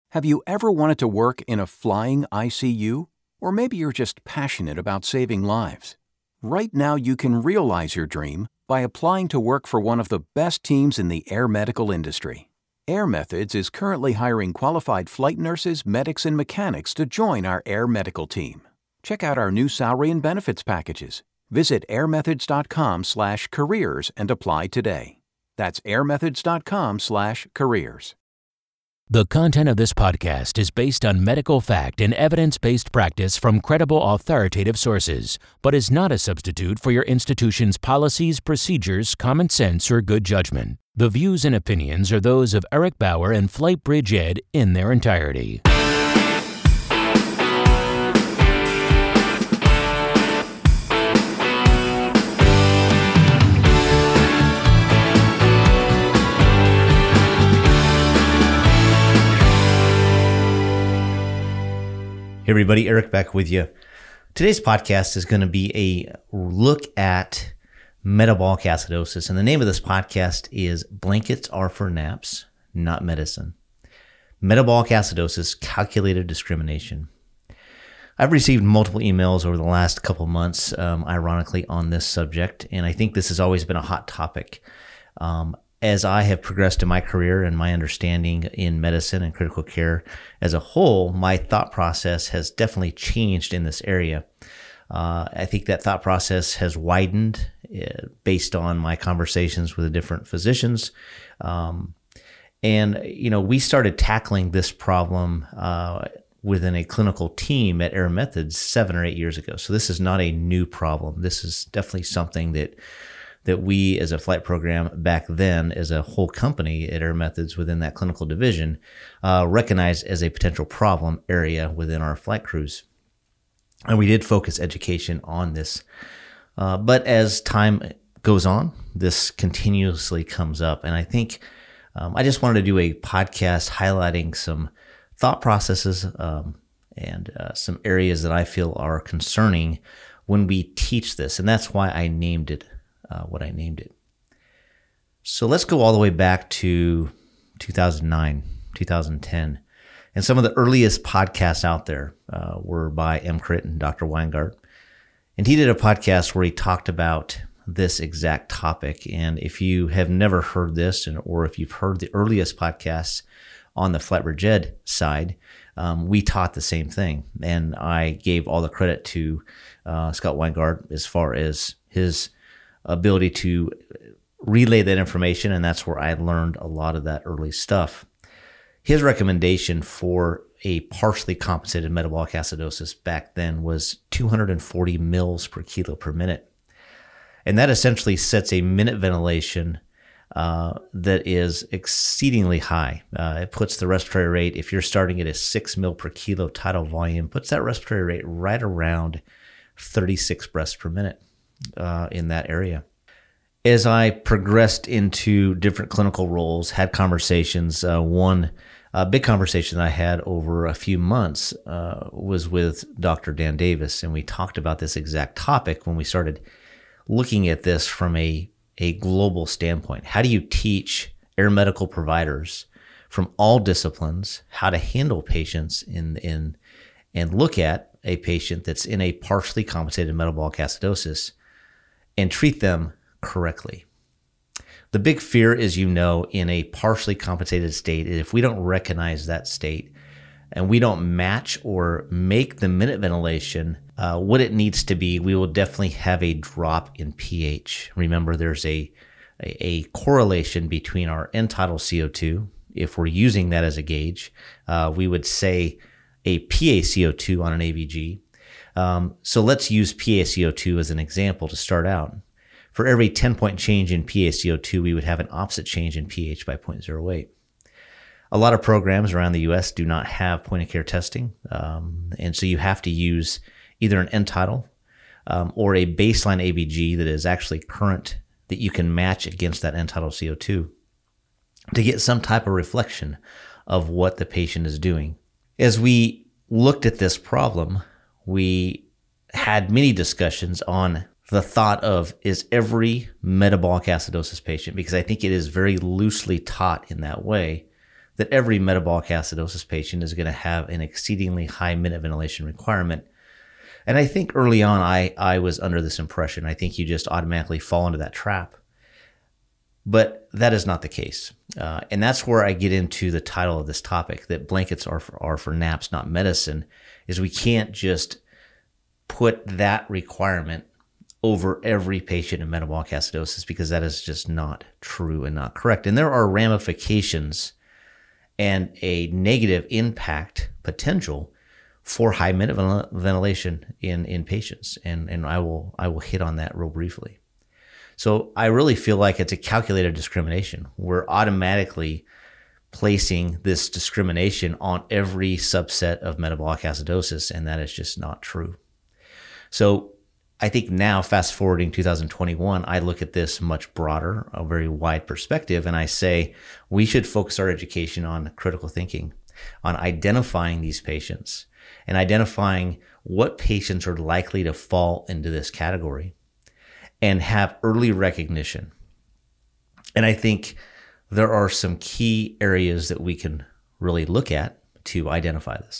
Have you ever wanted to work in a flying ICU? Or maybe you're just passionate about saving lives. Right now you can realize your dream by applying to work for one of the best teams in the air medical industry. Air Methods is currently hiring qualified flight nurses, medics, and mechanics to join our air medical team. Check out our new salary and benefits packages. Visit airmethods.com/careers and apply today. That's airmethods.com/careers. The content of this podcast is based on medical fact and evidence-based practice from credible authoritative sources, but is not a substitute for your institution's policies, procedures, common sense, or good judgment. The views and opinions are those of Eric Bauer and Flightbridge Ed in their entirety. Hey everybody, Eric back with you. Today's podcast is going to be a look at metabolic acidosis. And the name of this podcast is Blankets Are for Naps, Not Medicine. Metabolic acidosis, calculated discrimination. I've received multiple emails over the last couple months, ironically, on this subject. And I think this has always been a hot topic. As I have progressed in my career and my understanding in medicine and critical care as a whole, my thought process has definitely changed in this area. I think that thought process has widened based on my conversations with the different physicians. We started tackling this problem within a clinical team at Air Methods 7 or 8 years ago. So this is not a new problem. This is definitely something that we as a flight program back then, as a whole company at Air Methods within that clinical division, recognized as a potential problem area within our flight crews. And we did focus education on this. But as time goes on, this continuously comes up. And I think I just wanted to do a podcast highlighting some thought processes and some areas that I feel are concerning when we teach this. And that's why I named it what I named it. So let's go all the way back to 2009, 2010. And some of the earliest podcasts out there were by M. Crit and Dr. Weingart. And he did a podcast where he talked about this exact topic. And if you have never heard this, or if you've heard the earliest podcasts on the Flightbridge Ed side, we taught the same thing. And I gave all the credit to Scott Weingart as far as his ability to relay that information, and that's where I learned a lot of that early stuff. His recommendation for a partially compensated metabolic acidosis back then was 240 mils per kilo per minute. And that essentially sets a minute ventilation that is exceedingly high. It puts the respiratory rate, if you're starting at a 6 mil per kilo tidal volume, puts that respiratory rate right around 36 breaths per minute. In that area. As I progressed into different clinical roles, had conversations, one big conversation that I had over a few months was with Dr. Dan Davis, and we talked about this exact topic when we started looking at this from a global standpoint. How do you teach air medical providers from all disciplines how to handle patients and look at a patient that's in a partially compensated metabolic acidosis and treat them correctly? The big fear, as you know, in a partially compensated state is if we don't recognize that state and we don't match or make the minute ventilation what it needs to be, we will definitely have a drop in pH. Remember, there's a correlation between our end tidal CO2. If we're using that as a gauge, we would say a PaCO2 on an ABG. So let's use PaCO2 as an example to start out. For every 10-point change in PaCO2, we would have an opposite change in pH by 0.08. A lot of programs around the U.S. do not have point-of-care testing, and so you have to use either an end tidal or a baseline ABG that is actually current that you can match against that end tidal CO2 to get some type of reflection of what the patient is doing. As we looked at this problem, we had many discussions on the thought of, is every metabolic acidosis patient, because I think it is very loosely taught in that way, that every metabolic acidosis patient is going to have an exceedingly high minute ventilation requirement. And I think early on, I was under this impression. I think you just automatically fall into that trap. But that is not the case. And that's where I get into the title of this topic, that blankets are for naps, not medicine, is we can't just put that requirement over every patient in metabolic acidosis, because that is just not true and not correct. And there are ramifications and a negative impact potential for high minute ventilation in patients. And I will hit on that real briefly. So I really feel like it's a calculated discrimination. We're automatically placing this discrimination on every subset of metabolic acidosis, and that is just not true. So I think now, fast forwarding 2021, I look at this much broader, a very wide perspective, and I say we should focus our education on critical thinking, on identifying these patients and identifying what patients are likely to fall into this category and have early recognition. And I think there are some key areas that we can really look at to identify this.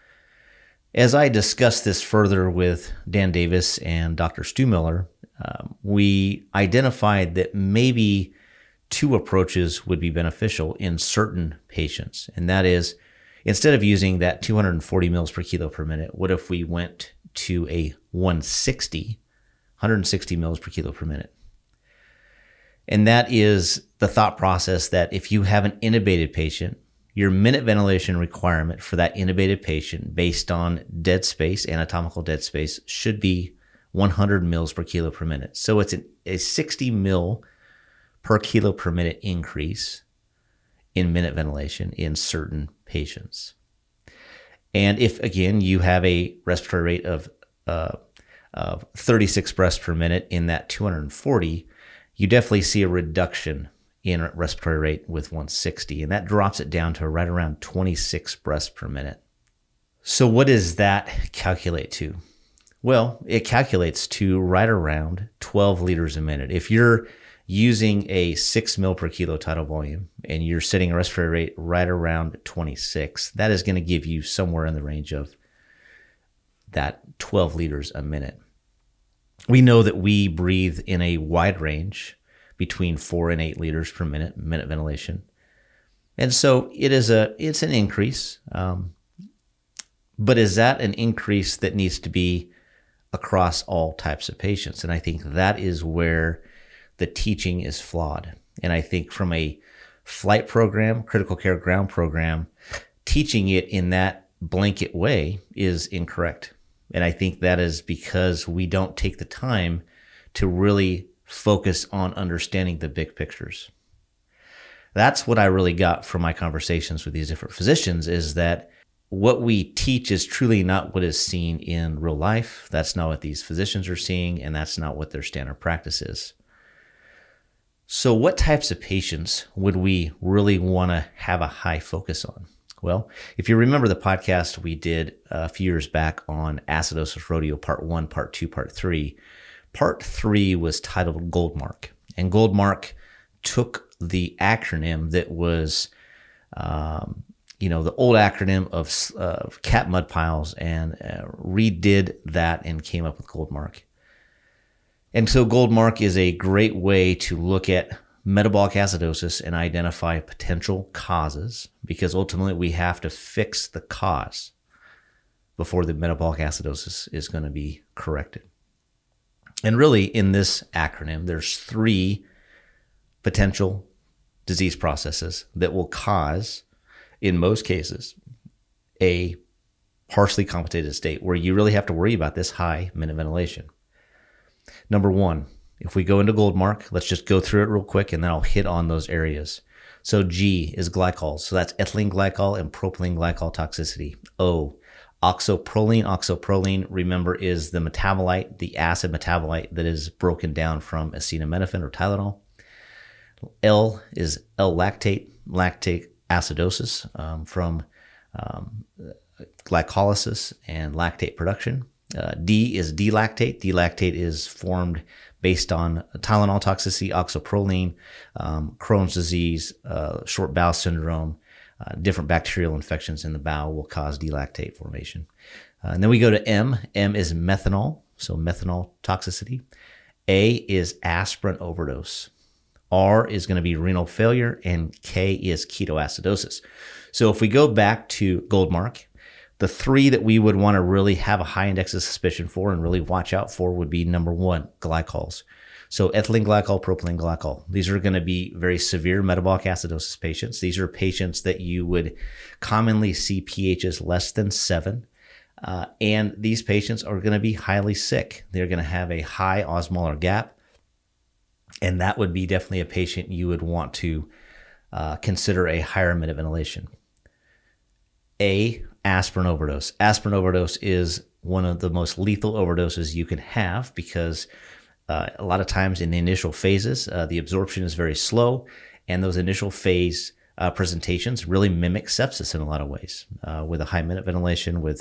As I discussed this further with Dan Davis and Dr. Stu Miller, we identified that maybe two approaches would be beneficial in certain patients. And that is, instead of using that 240 mils per kilo per minute, what if we went to a 160 mils per kilo per minute? And that is the thought process that if you have an intubated patient, your minute ventilation requirement for that intubated patient based on dead space, anatomical dead space, should be 100 mils per kilo per minute. So it's a 60 mil per kilo per minute increase in minute ventilation in certain patients. And if, again, you have a respiratory rate of 36 breaths per minute in that 240, you definitely see a reduction in respiratory rate with 160, and that drops it down to right around 26 breaths per minute. So what does that calculate to? Well, it calculates to right around 12 liters a minute. If you're using a 6 mil per kilo tidal volume and you're setting a respiratory rate right around 26, that is going to give you somewhere in the range of that 12 liters a minute. We know that we breathe in a wide range between 4 and 8 liters per minute ventilation. And so it's an increase. But is that an increase that needs to be across all types of patients? And I think that is where the teaching is flawed. And I think from a flight program, critical care ground program, teaching it in that blanket way is incorrect. And I think that is because we don't take the time to really focus on understanding the big pictures. That's what I really got from my conversations with these different physicians, is that what we teach is truly not what is seen in real life. That's not what these physicians are seeing, and that's not what their standard practice is. So what types of patients would we really want to have a high focus on? Well, if you remember the podcast we did a few years back on acidosis rodeo, part 1, part 2, part 3, part 3 was titled Goldmark. And Goldmark took the acronym that was, the old acronym of cat mud piles and redid that and came up with Goldmark. And so Goldmark is a great way to look at metabolic acidosis and identify potential causes, because ultimately we have to fix the cause before the metabolic acidosis is going to be corrected. And really, in this acronym, there's 3 potential disease processes that will cause, in most cases, a partially compensated state where you really have to worry about this high minute ventilation. Number 1, if we go into Goldmark, let's just go through it real quick and then I'll hit on those areas. So G is glycols. So that's ethylene glycol and propylene glycol toxicity. O, oxoproline. Oxoproline, remember, is the metabolite, the acid metabolite that is broken down from acetaminophen or Tylenol. L is L-lactate, lactate acidosis from glycolysis and lactate production. D is D-lactate. D-lactate is formed based on Tylenol toxicity, oxoproline, Crohn's disease, short bowel syndrome, different bacterial infections in the bowel will cause D-lactate formation. And then we go to M. M is methanol, so methanol toxicity. A is aspirin overdose. R is going to be renal failure, and K is ketoacidosis. So if we go back to Goldmark, the three that we would want to really have a high index of suspicion for and really watch out for would be number one, glycols. So ethylene glycol, propylene glycol. These are going to be very severe metabolic acidosis patients. These are patients that you would commonly see pHs less than 7. And these patients are going to be highly sick. They're going to have a high osmolar gap. And that would be definitely a patient you would want to consider a higher minute ventilation. A, aspirin overdose. Aspirin overdose is one of the most lethal overdoses you can have because a lot of times in the initial phases, the absorption is very slow, and those initial phase presentations really mimic sepsis in a lot of ways, with a high minute ventilation, with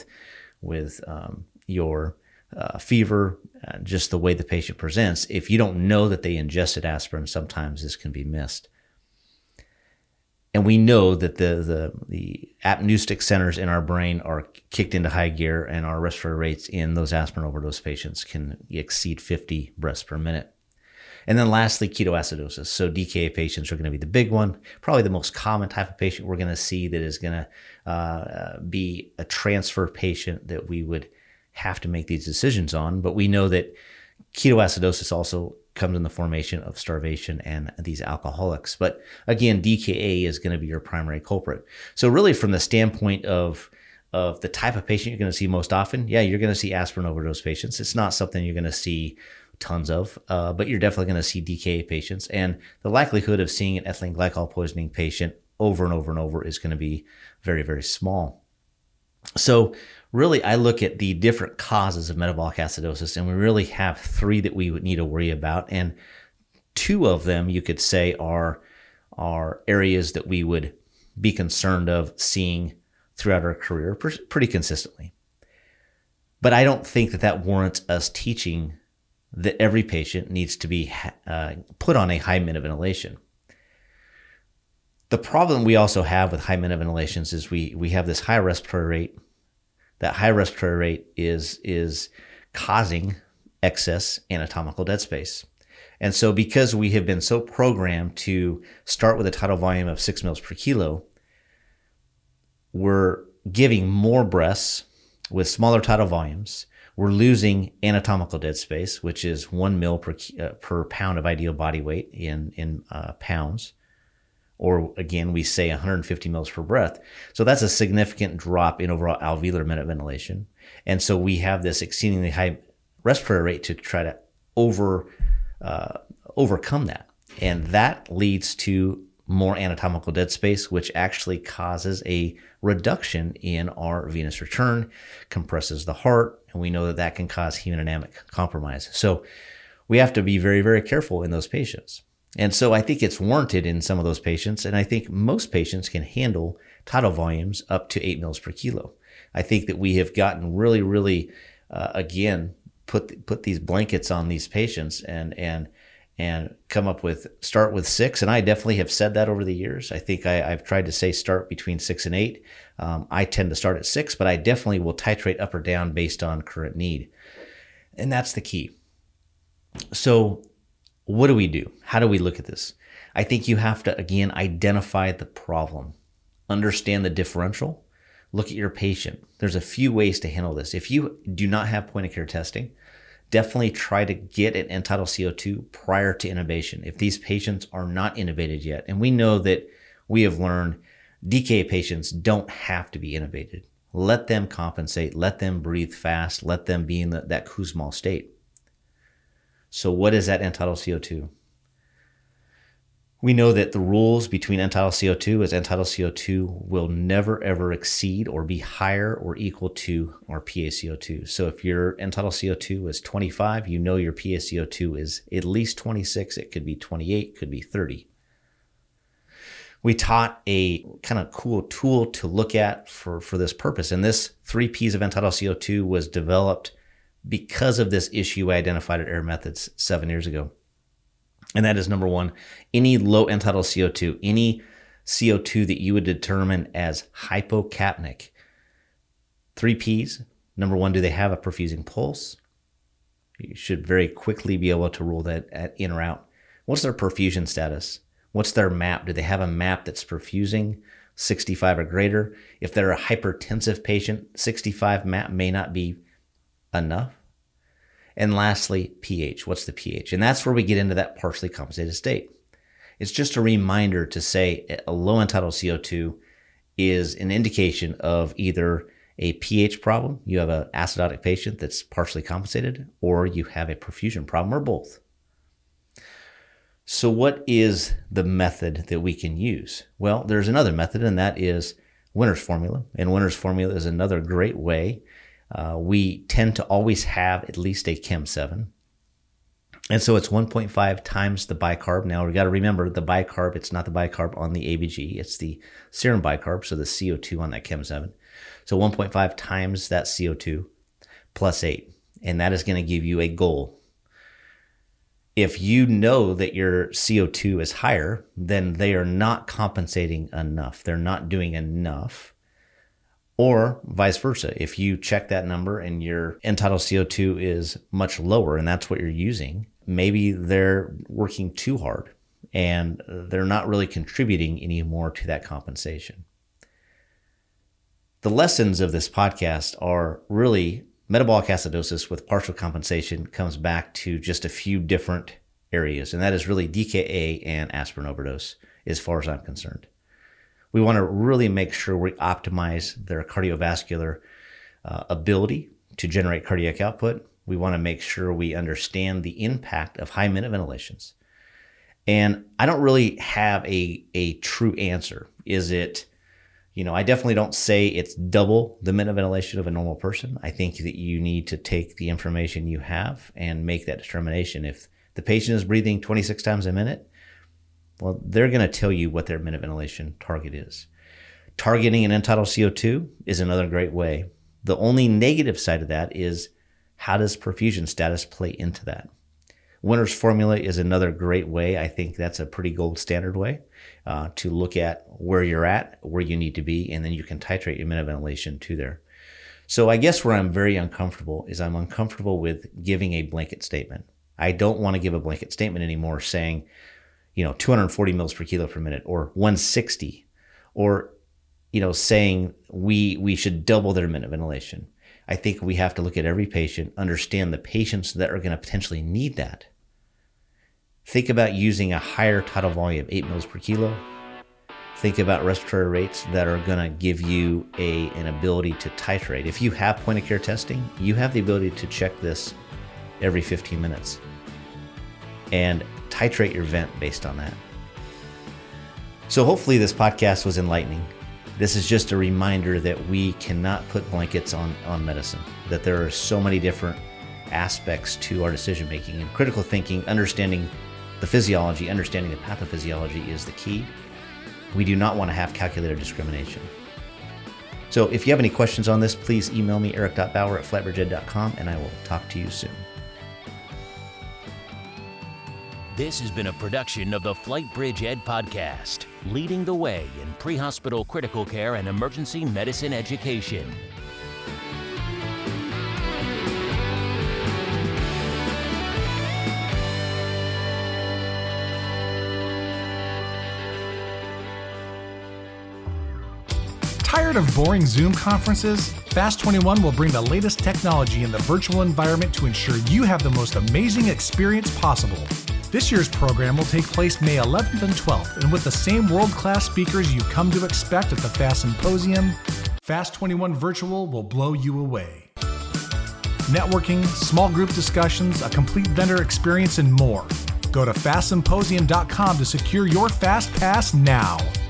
your fever, just the way the patient presents. If you don't know that they ingested aspirin, sometimes this can be missed. And we know that the apneustic centers in our brain are kicked into high gear, and our respiratory rates in those aspirin overdose patients can exceed 50 breaths per minute. And then lastly, ketoacidosis. So DKA patients are going to be the big one, probably the most common type of patient we're going to see that is going to be a transfer patient that we would have to make these decisions on. But we know that ketoacidosis also comes in the formation of starvation and these alcoholics. But again, DKA is going to be your primary culprit. So really from the standpoint of the type of patient you're going to see most often, yeah, you're going to see aspirin overdose patients. It's not something you're going to see tons of, but you're definitely going to see DKA patients. And the likelihood of seeing an ethylene glycol poisoning patient over and over and over is going to be very, very small. So really, I look at the different causes of metabolic acidosis, and we really have three that we would need to worry about. And two of them, you could say, are areas that we would be concerned of seeing throughout our career pretty consistently. But I don't think that warrants us teaching that every patient needs to be put on a high minute ventilation. The problem we also have with high minute ventilations is we have this high respiratory rate. That high respiratory rate is causing excess anatomical dead space. And so because we have been so programmed to start with a tidal volume of 6 mils per kilo, we're giving more breaths with smaller tidal volumes. We're losing anatomical dead space, which is 1 mil per pound of ideal body weight in pounds. Or again, we say 150 mils per breath. So that's a significant drop in overall alveolar minute ventilation. And so we have this exceedingly high respiratory rate to try to overcome that. And that leads to more anatomical dead space, which actually causes a reduction in our venous return, compresses the heart, and we know that can cause hemodynamic compromise. So we have to be very, very careful in those patients. And so I think it's warranted in some of those patients, and I think most patients can handle tidal volumes up to 8 mils per kilo. I think that we have gotten really, really, again, put these blankets on these patients and come up with, start with 6. And I definitely have said that over the years. I think I've tried to say start between 6 and 8. I tend to start at 6, but I definitely will titrate up or down based on current need. And that's the key. So what do we do? How do we look at this? I think you have to, again, identify the problem, understand the differential, look at your patient. There's a few ways to handle this. If you do not have point of care testing, definitely try to get an end-tidal CO2 prior to intubation if these patients are not intubated yet. And we know that we have learned DKA patients don't have to be intubated. Let them compensate, let them breathe fast, let them be in that Kussmaul state. So what is that end-tidal CO2? We know that the rules between end-tidal CO2 is end-tidal CO2 will never ever exceed or be higher or equal to our PaCO2. So if your end-tidal CO2 is 25, you know your PaCO2 is at least 26. It could be 28, could be 30. We taught a kind of cool tool to look at for this purpose. And this 3 Ps of end-tidal CO2 was developed because of this issue I identified at Air Methods 7 years ago. And that is number 1, any low end-tidal CO2, any CO2 that you would determine as hypocapnic. 3 Ps. Number 1, do they have a perfusing pulse? You should very quickly be able to rule that in or out. What's their perfusion status? What's their MAP? Do they have a MAP that's perfusing 65 or greater? If they're a hypertensive patient, 65 MAP may not be enough. And lastly, pH. What's the pH? And that's where we get into that partially compensated state. It's just a reminder to say a low end-tidal CO2 is an indication of either a pH problem, you have an acidotic patient that's partially compensated, or you have a perfusion problem, or both. So what is the method that we can use? Well, there's another method, and that is Winner's formula. And Winner's formula is another great way. We tend to always have at least a Chem 7. And so it's 1.5 times the bicarb. Now we got to remember the bicarb, it's not the bicarb on the ABG, it's the serum bicarb, so the CO2 on that Chem 7. So 1.5 times that CO2 plus 8. And that is going to give you a goal. If you know that your CO2 is higher, then they are not compensating enough. They're not doing enough. Or vice versa. If you check that number and your end-tidal CO2 is much lower and that's what you're using, maybe they're working too hard and they're not really contributing anymore to that compensation. The lessons of this podcast are really metabolic acidosis with partial compensation comes back to just a few different areas, and that is really DKA and aspirin overdose as far as I'm concerned. We want to really make sure we optimize their cardiovascular ability to generate cardiac output. We want to make sure we understand the impact of high minute ventilations. And I don't really have a true answer. Is it, I definitely don't say it's double the minute ventilation of a normal person. I think that you need to take the information you have and make that determination. If the patient is breathing 26 times a minute, well, they're going to tell you what their minute ventilation target is. Targeting an end-tidal CO2 is another great way. The only negative side of that is how does perfusion status play into that? Winner's formula is another great way. I think that's a pretty gold standard way to look at where you're at, where you need to be, and then you can titrate your minute ventilation to there. So I guess where I'm very uncomfortable is I'm uncomfortable with giving a blanket statement. I don't want to give a blanket statement anymore saying, 240 mils per kilo per minute or 160, or, saying we should double their minute ventilation. I think we have to look at every patient, understand the patients that are going to potentially need that. Think about using a higher tidal volume, 8 mils per kilo. Think about respiratory rates that are going to give you an ability to titrate. If you have point of care testing, you have the ability to check this every 15 minutes and titrate your vent based on that. So hopefully this podcast was enlightening. This is just a reminder that we cannot put blankets on medicine, that there are so many different aspects to our decision making, and critical thinking, understanding the physiology, understanding the pathophysiology is the key. We do not want to have calculated discrimination. So if you have any questions on this, please email me, eric.bauer@flatbridgeed.com, and I will talk to you soon. This has been a production of the FlightBridge Ed podcast, leading the way in pre-hospital critical care and emergency medicine education. Tired of boring Zoom conferences? Fast 21 will bring the latest technology in the virtual environment to ensure you have the most amazing experience possible. This year's program will take place May 11th and 12th, and with the same world-class speakers you've come to expect at the FAST Symposium, Fast 21 Virtual will blow you away. Networking, small group discussions, a complete vendor experience, and more. Go to fastsymposium.com to secure your Fast Pass now.